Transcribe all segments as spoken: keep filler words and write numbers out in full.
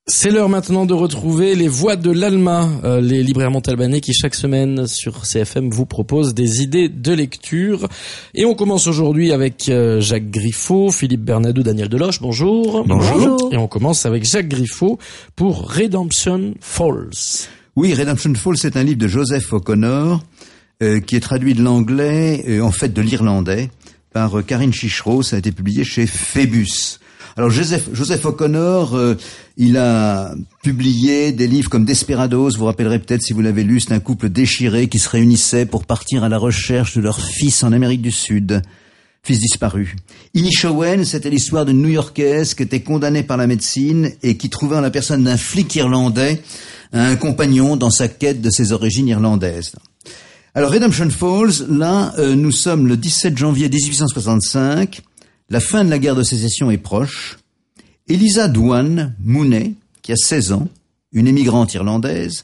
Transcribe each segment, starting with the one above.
C'est l'heure maintenant de retrouver les voix de l'Alma, euh, les libraires montalbanais qui chaque semaine sur C F M vous proposent des idées de lecture. Et on commence aujourd'hui avec euh, Jacques Griffo, Philippe Bernadou, Daniel Deloche, bonjour. Bonjour. Et on commence avec Jacques Griffo pour Redemption Falls. Oui, Redemption Falls, c'est un livre de Joseph O'Connor euh, qui est traduit de l'anglais, euh, en fait de l'irlandais, par euh, Karine Chichereau. Ça a été publié chez Phébus. Alors Joseph, Joseph O'Connor, euh, il a publié des livres comme Desperados, vous vous rappellerez peut-être si vous l'avez lu, c'est un couple déchiré qui se réunissait pour partir à la recherche de leur fils en Amérique du Sud, fils disparu. Inishowen, c'était l'histoire d'une New-Yorkaise qui était condamnée par la médecine et qui trouvait en la personne d'un flic irlandais un compagnon dans sa quête de ses origines irlandaises. Alors Redemption Falls, là, euh, nous sommes le dix-sept janvier dix-huit cent soixante-cinq. La fin de la guerre de sécession est proche. Eliza Dwan Mooney, qui a seize ans, une émigrante irlandaise,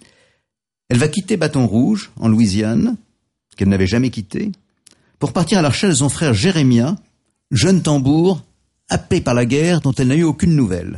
elle va quitter Bâton Rouge, en Louisiane, qu'elle n'avait jamais quitté, pour partir à la recherche de son frère Jérémia, jeune tambour, happé par la guerre dont elle n'a eu aucune nouvelle.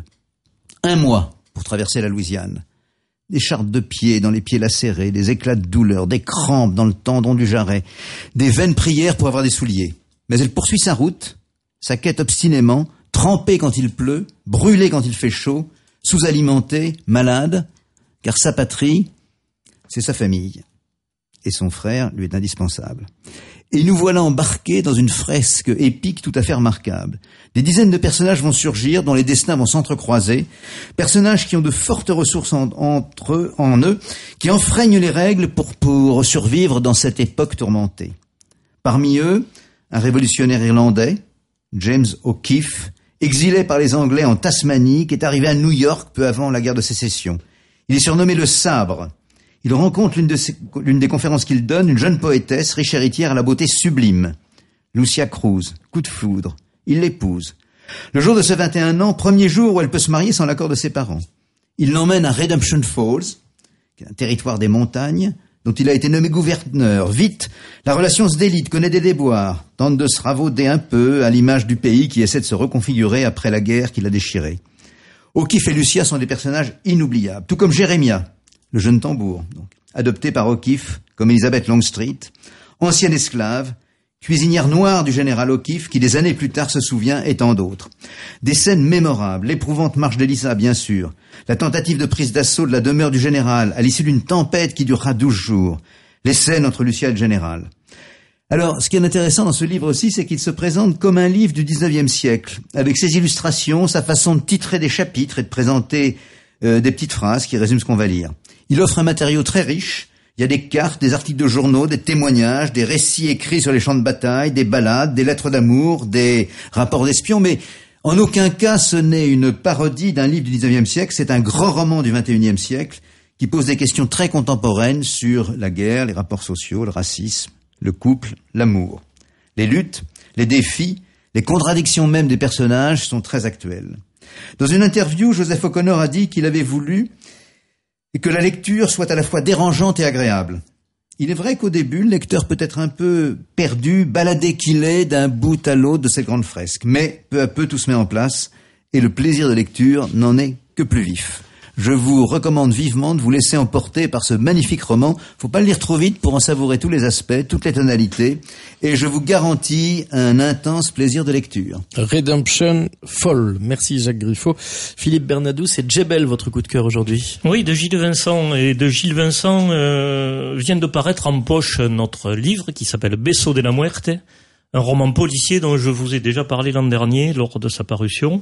Un mois pour traverser la Louisiane. Des chartes de pieds dans les pieds lacérés, des éclats de douleur, des crampes dans le tendon du jarret, des vaines prières pour avoir des souliers. Mais elle poursuit sa route, sa quête obstinément, trempée quand il pleut, brûlée quand il fait chaud, sous-alimentée, malade, car sa patrie, c'est sa famille. Et son frère lui est indispensable. Et nous voilà embarqués dans une fresque épique tout à fait remarquable. Des dizaines de personnages vont surgir, dont les destins vont s'entrecroiser. Personnages qui ont de fortes ressources en, entre eux, en eux, qui enfreignent les règles pour, pour survivre dans cette époque tourmentée. Parmi eux, un révolutionnaire irlandais, James O'Keefe, exilé par les Anglais en Tasmanie, qui est arrivé à New York peu avant la guerre de sécession. Il est surnommé le Sabre. Il rencontre l'une, de ses, l'une des conférences qu'il donne, une jeune poétesse, riche héritière à la beauté sublime. Lucia Cruz, coup de foudre. Il l'épouse. Le jour de ses vingt et un ans, premier jour où elle peut se marier sans l'accord de ses parents. Il l'emmène à Redemption Falls, qui est un territoire des montagnes, dont il a été nommé gouverneur. Vite, la relation se délite, connaît des déboires, tente de se ravauder un peu à l'image du pays qui essaie de se reconfigurer après la guerre qui l'a déchiré. O'Keefe et Lucia sont des personnages inoubliables, tout comme Jérémia, le jeune tambour, donc, adopté par O'Keefe comme Elizabeth Longstreet, ancienne esclave, cuisinière noire du général O'Keefe qui des années plus tard se souvient, et tant d'autres. Des scènes mémorables, l'éprouvante marche d'Elisa bien sûr, la tentative de prise d'assaut de la demeure du général à l'issue d'une tempête qui durera douze jours, les scènes entre Lucia et le général. Alors, ce qui est intéressant dans ce livre aussi, c'est qu'il se présente comme un livre du dix-neuvième siècle, avec ses illustrations, sa façon de titrer des chapitres et de présenter euh, des petites phrases qui résument ce qu'on va lire. Il offre un matériau très riche. Il y a des cartes, des articles de journaux, des témoignages, des récits écrits sur les champs de bataille, des ballades, des lettres d'amour, des rapports d'espions, mais en aucun cas ce n'est une parodie d'un livre du dix-neuvième siècle, c'est un grand roman du vingt et unième siècle qui pose des questions très contemporaines sur la guerre, les rapports sociaux, le racisme, le couple, l'amour. Les luttes, les défis, les contradictions même des personnages sont très actuelles. Dans une interview, Joseph O'Connor a dit qu'il avait voulu et que la lecture soit à la fois dérangeante et agréable. Il est vrai qu'au début, le lecteur peut être un peu perdu, baladé qu'il est d'un bout à l'autre de cette grande fresque. Mais peu à peu, tout se met en place et le plaisir de lecture n'en est que plus vif. Je vous recommande vivement de vous laisser emporter par ce magnifique roman. Faut pas le lire trop vite pour en savourer tous les aspects, toutes les tonalités. Et je vous garantis un intense plaisir de lecture. Redemption Falls. Merci Jacques Griffo. Philippe Bernadou, c'est Djebel votre coup de cœur aujourd'hui. Oui, de Gilles Vincent. Et de Gilles Vincent euh, vient de paraître en poche notre livre qui s'appelle Beso de la Muerte, un roman policier dont je vous ai déjà parlé l'an dernier lors de sa parution,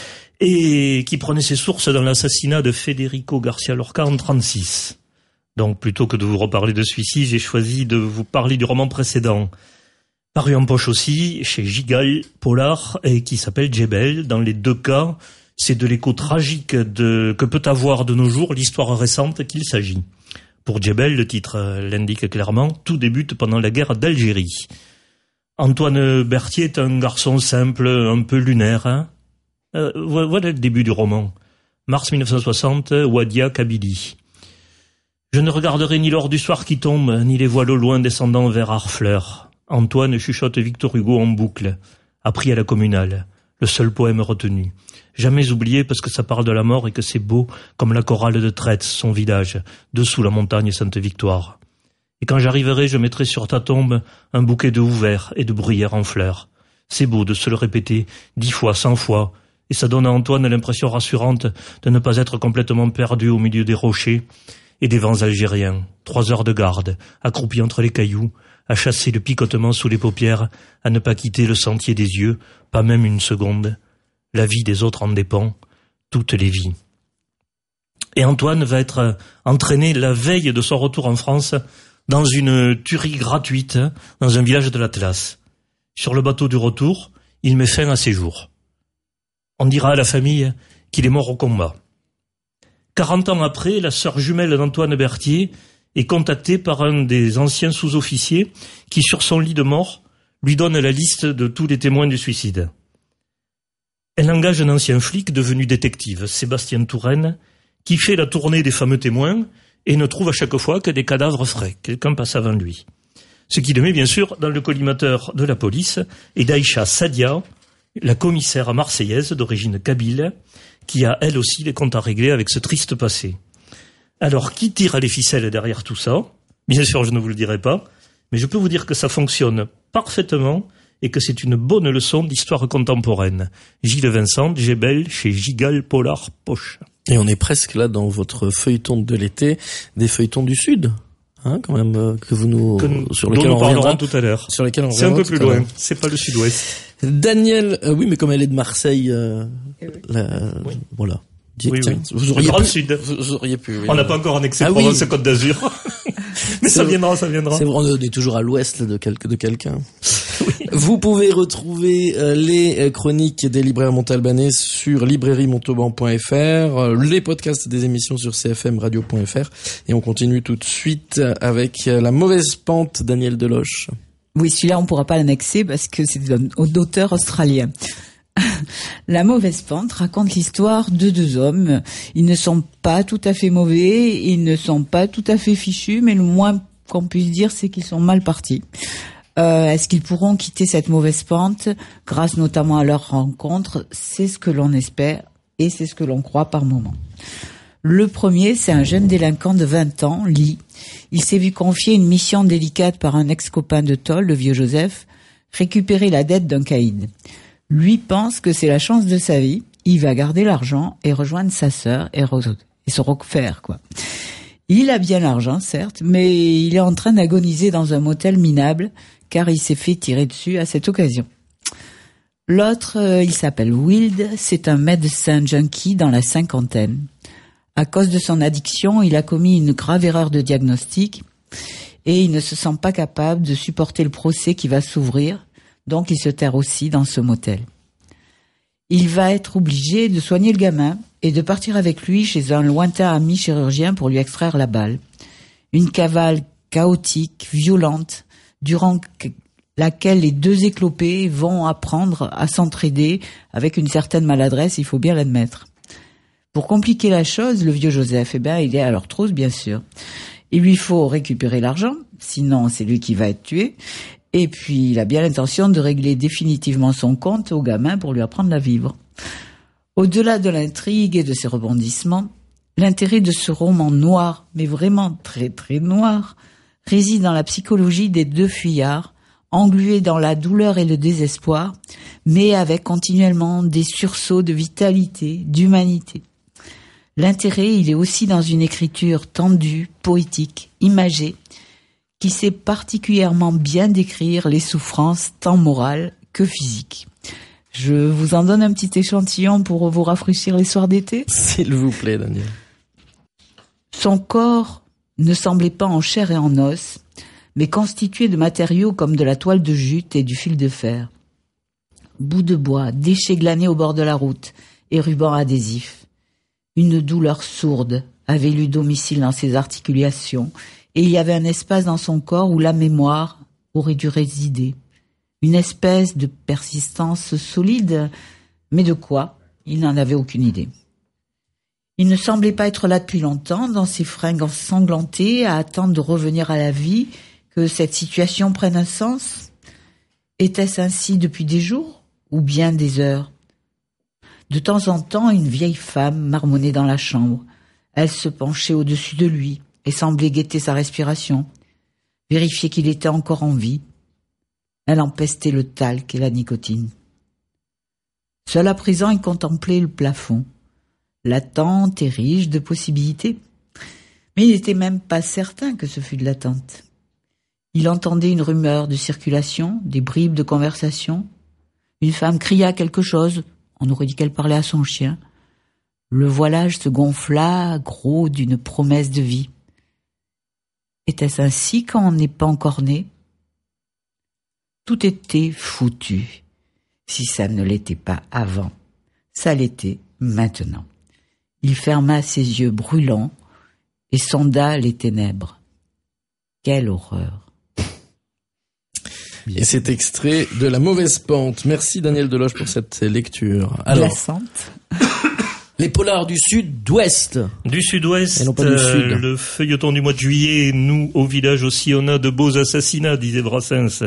et qui prenait ses sources dans l'assassinat de Federico Garcia Lorca en trente-six. Donc, plutôt que de vous reparler de celui-ci, j'ai choisi de vous parler du roman précédent, paru en poche aussi, chez Gigal Polar, et qui s'appelle Djebel. Dans les deux cas, c'est de l'écho tragique de, que peut avoir de nos jours l'histoire récente qu'il s'agit. Pour Djebel, le titre l'indique clairement, tout débute pendant la guerre d'Algérie. Antoine Berthier est un garçon simple, un peu lunaire, hein. Euh, voilà le début du roman. Mars mille neuf cent soixante, Ouadia, Kabylie. Je ne regarderai ni l'or du soir qui tombe, ni les voiles au loin descendant vers Harfleur. Antoine chuchote Victor Hugo en boucle, appris à la communale. le seul poème retenu. Jamais oublié parce que ça parle de la mort et que c'est beau comme la chorale de Traite, son village, dessous la montagne Sainte-Victoire. Et quand j'arriverai, je mettrai sur ta tombe un bouquet de houverts et de bruyères en fleurs. C'est beau de se le répéter dix fois, cent fois, et ça donne à Antoine l'impression rassurante de ne pas être complètement perdu au milieu des rochers et des vents algériens. Trois heures de garde, accroupi entre les cailloux, à chasser le picotement sous les paupières, à ne pas quitter le sentier des yeux, pas même une seconde. La vie des autres en dépend, toutes les vies. Et Antoine va être entraîné la veille de son retour en France dans une tuerie gratuite dans un village de l'Atlas. Sur le bateau du retour, il met fin à ses jours. On dira à la famille qu'il est mort au combat. Quarante ans après, la sœur jumelle d'Antoine Berthier est contactée par un des anciens sous-officiers qui, sur son lit de mort, lui donne la liste de tous les témoins du suicide. Elle engage un ancien flic devenu détective, Sébastien Touraine, qui fait la tournée des fameux témoins et ne trouve à chaque fois que des cadavres frais. Quelqu'un passe avant lui. Ce qui le met bien sûr dans le collimateur de la police et d'Aïcha Sadia, la commissaire marseillaise d'origine kabyle, qui a elle aussi les comptes à régler avec ce triste passé. Alors, qui tire les ficelles derrière tout ça ? Bien sûr, je ne vous le dirai pas, mais je peux vous dire que ça fonctionne parfaitement et que c'est une bonne leçon d'histoire contemporaine. Gilles Vincent, Gebel, chez Gigal Polar Poche. Et on est presque là dans votre feuilleton de l'été, des feuilletons du Sud, hein, quand même, euh, que vous nous, que, sur lesquels nous on parlerons reviendra tout à l'heure. Sur lesquels on C'est un peu plus loin. l'heure. C'est pas le Sud-Ouest. Daniel, euh, oui, mais comme elle est de Marseille, euh, oui. la, oui. voilà. Dites, oui, tiens, oui. Vous auriez le Grand pu, Sud. Vous auriez pu. Oui, on n'a pas encore annexé ah, Provence oui. Côte d'Azur. Mais ça viendra, ça viendra. C'est vrai, on est toujours à l'ouest de, quel, de quelqu'un. Oui. Vous pouvez retrouver euh, les chroniques des libraires montalbanais sur librairie montauban point f r, euh, les podcasts des émissions sur c f m radio point f r, et on continue tout de suite avec euh, La mauvaise pente, Daniel Deloche. Oui, celui-là on pourra pas l'annexer parce que c'est d'un auteur australien. La mauvaise pente raconte l'histoire de deux hommes. Ils ne sont pas tout à fait mauvais, ils ne sont pas tout à fait fichus, mais le moins qu'on puisse dire, c'est qu'ils sont mal partis. Euh, est-ce qu'ils pourront quitter cette mauvaise pente grâce notamment à leur rencontre ? C'est ce que l'on espère et c'est ce que l'on croit par moment. Le premier, c'est un jeune délinquant de vingt ans, Lee. Il s'est vu confier une mission délicate par un ex-copain de Toll, le vieux Joseph, récupérer la dette d'un caïd. Lui pense que c'est la chance de sa vie, il va garder l'argent et rejoindre sa sœur et, re- et se refaire, quoi. Il a bien l'argent, certes, mais il est en train d'agoniser dans un motel minable, car il s'est fait tirer dessus à cette occasion. L'autre, euh, il s'appelle Wild, c'est un médecin junkie dans la cinquantaine. À cause de son addiction, il a commis une grave erreur de diagnostic et il ne se sent pas capable de supporter le procès qui va s'ouvrir. Donc, il se terre aussi dans ce motel. Il va être obligé de soigner le gamin et de partir avec lui chez un lointain ami chirurgien pour lui extraire la balle. Une cavale chaotique, violente, durant laquelle les deux éclopés vont apprendre à s'entraider avec une certaine maladresse, il faut bien l'admettre. Pour compliquer la chose, le vieux Joseph, eh bien, il est à leur trousse, bien sûr. Il lui faut récupérer l'argent, sinon c'est lui qui va être tué. Et puis, il a bien l'intention de régler définitivement son compte au gamin pour lui apprendre à vivre. Au-delà de l'intrigue et de ses rebondissements, l'intérêt de ce roman noir, mais vraiment très très noir, réside dans la psychologie des deux fuyards, englués dans la douleur et le désespoir, mais avec continuellement des sursauts de vitalité, d'humanité. L'intérêt, il est aussi dans une écriture tendue, poétique, imagée, qui sait particulièrement bien décrire les souffrances tant morales que physiques. Je vous en donne un petit échantillon pour vous rafraîchir les soirs d'été. S'il vous plaît, Daniel. Son corps ne semblait pas en chair et en os, mais constitué de matériaux comme de la toile de jute et du fil de fer. Bouts de bois, déchets glanés au bord de la route et rubans adhésifs. Une douleur sourde avait eu domicile dans ses articulations, et il y avait un espace dans son corps où la mémoire aurait dû résider. Une espèce de persistance solide, mais de quoi ? Il n'en avait aucune idée. Il ne semblait pas être là depuis longtemps, dans ses fringues ensanglantées, à attendre de revenir à la vie, que cette situation prenne un sens. Était-ce ainsi depuis des jours, ou bien des heures ? De temps en temps, une vieille femme marmonnait dans la chambre. Elle se penchait au-dessus de lui et semblait guetter sa respiration, vérifier qu'il était encore en vie. Elle empestait le talc et la nicotine. Seul à présent, il contemplait le plafond, l'attente et riche de possibilités. Mais il n'était même pas certain que ce fût de l'attente. Il entendait une rumeur de circulation, des bribes de conversation. Une femme cria quelque chose, on aurait dit qu'elle parlait à son chien. Le voilage se gonfla, gros d'une promesse de vie. Était-ce ainsi quand on n'est pas encore né ? Tout était foutu. Si ça ne l'était pas avant, ça l'était maintenant. Il ferma ses yeux brûlants et sonda les ténèbres. Quelle horreur! Et cet extrait de La Mauvaise Pente. Merci Daniel Deloche pour cette lecture. Alors, glaçante. Les polars du sud-ouest. Du sud-ouest, Et non pas du euh, sud. le feuilleton du mois de juillet, nous, au village aussi, on a de beaux assassinats, disait Brassens.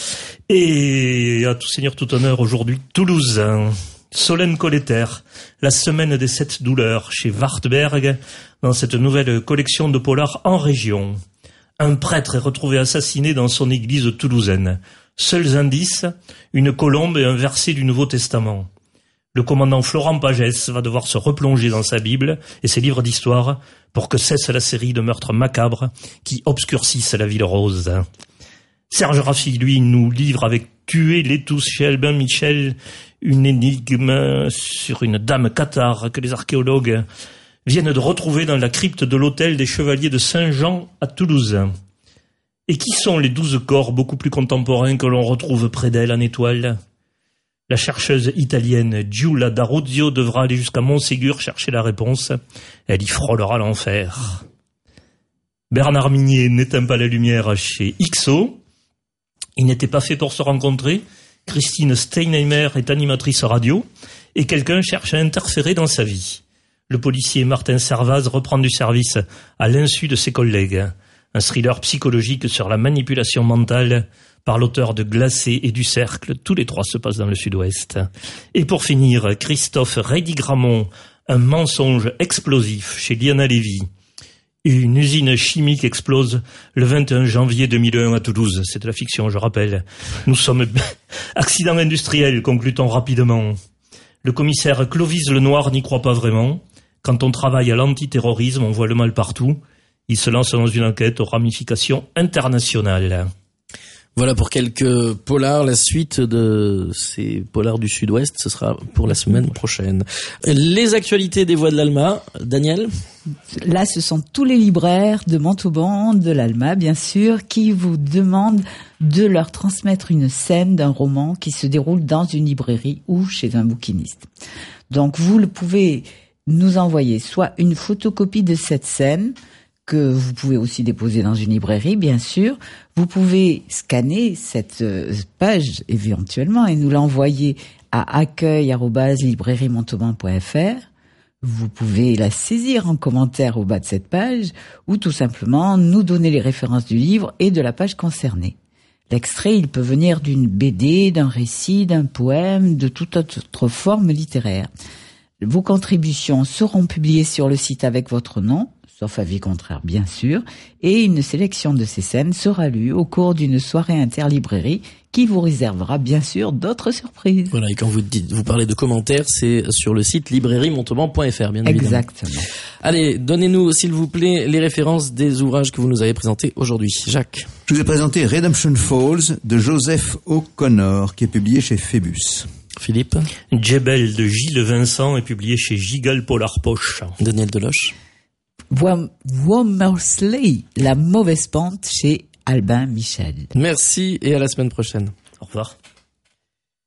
Et à tout seigneur, tout honneur, aujourd'hui, Toulouse. Solène Colletter, La semaine des sept douleurs, chez Wartberg, dans cette nouvelle collection de polars en région. Un prêtre est retrouvé assassiné dans son église toulousaine. Seuls indices, une colombe et un verset du Nouveau Testament. Le commandant Florent Pagès va devoir se replonger dans sa Bible et ses livres d'histoire pour que cesse la série de meurtres macabres qui obscurcissent la ville rose. Serge Raffi, lui, nous livre avec Tuer les tous chez Albin Michel une énigme sur une dame cathare que les archéologues viennent de retrouver dans la crypte de l'hôtel des Chevaliers de Saint-Jean à Toulouse. Et qui sont les douze corps beaucoup plus contemporains que l'on retrouve près d'elle en étoile ? La chercheuse italienne Giulia D'Aruzio devra aller jusqu'à Montségur chercher la réponse. Elle y frôlera l'enfer. Bernard Minier n'éteint pas la lumière chez X O. Ils n'étaient pas faits pour se rencontrer. Christine Steinheimer est animatrice radio et quelqu'un cherche à interférer dans sa vie. Le policier Martin Servaz reprend du service à l'insu de ses collègues. Un thriller psychologique sur la manipulation mentale par l'auteur de Glacé et du Cercle. Tous les trois se passent dans le sud-ouest. Et pour finir, Christophe Reidy-Gramont, un mensonge explosif chez Liana Lévy. Une usine chimique explose le vingt et un janvier deux mille un à Toulouse. C'est de la fiction, je rappelle. Nous sommes... Accident industriel, conclut-on rapidement. Le commissaire Clovis Lenoir n'y croit pas vraiment. Quand on travaille à l'antiterrorisme, on voit le mal partout. Il se lance dans une enquête aux ramifications internationales. Voilà pour quelques polars. La suite de ces polars du Sud-Ouest, ce sera pour la semaine prochaine. Les actualités des Voix de l'Alma, Daniel ? Là, ce sont tous les libraires de Montauban, de l'Alma, bien sûr, qui vous demandent de leur transmettre une scène d'un roman qui se déroule dans une librairie ou chez un bouquiniste. Donc, vous le pouvez nous envoyer soit une photocopie de cette scène, que vous pouvez aussi déposer dans une librairie, bien sûr. Vous pouvez scanner cette page éventuellement et nous l'envoyer à accueil arobase librairie montauban point f r. Vous pouvez la saisir en commentaire au bas de cette page ou tout simplement nous donner les références du livre et de la page concernée. L'extrait, il peut venir d'une B D, d'un récit, d'un poème, de toute autre forme littéraire. Vos contributions seront publiées sur le site avec votre nom, sauf avis contraire bien sûr, et une sélection de ces scènes sera lue au cours d'une soirée interlibrairie qui vous réservera bien sûr d'autres surprises. Voilà, et quand vous dites, vous parlez de commentaires, c'est sur le site librairie montauban point f r, bien évidemment. Exactement. Allez, donnez-nous s'il vous plaît les références des ouvrages que vous nous avez présentés aujourd'hui. Jacques. Je vous ai présenté Redemption Falls de Joseph O'Connor, qui est publié chez Phébus. Philippe. Djebel de Gilles Vincent est publié chez Gigal Polar Poche. Daniel Deloche. Womersley, La Mauvaise Pente chez Albin Michel. Merci et à la semaine prochaine. Au revoir.